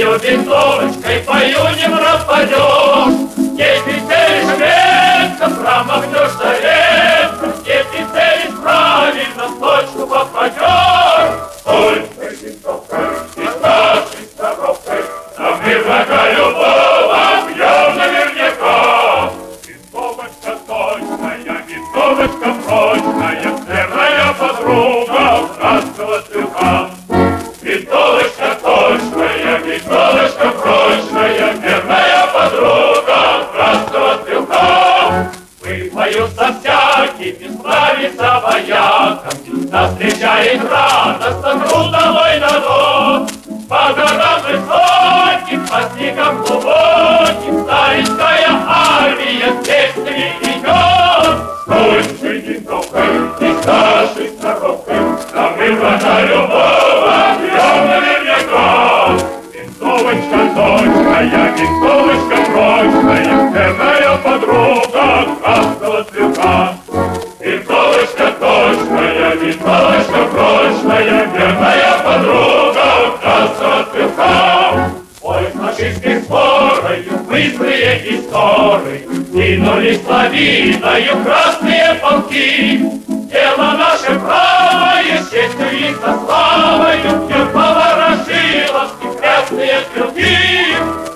Ею винтовочкой пою, не пропадешь. Если целишь метко, промахнешься редко. Если целишь правильно, в точку попадешь. Только винтовкой и старшей коробкой на мы врага любого бьем наверняка. Винтовочка точная, винтовочка прочная, верная подруга братского стрелка. Винтовочка точная, винтовочка прочная, верная подруга братского стрелка. Выпою со всякими, славится вояками, нас встречает радостно трудовой народ. По горам высоким, по снегам глубоким, царская армия с песнями идет. Стойче винтовкой и старшей коробкой, а мы врага любого бьем наверняка. Винтовочка точная, винтовочка прочная, верная подруга красного стрелка. Винтовочка точная, винтовочка прочная, верная подруга красного стрелка. Ой, с фашистской сворою, быстрые и скорые, двинулись лавиною красные полки. Дело наше правое, с честью и со славою, бьют по Ворошиловке красные стрелки.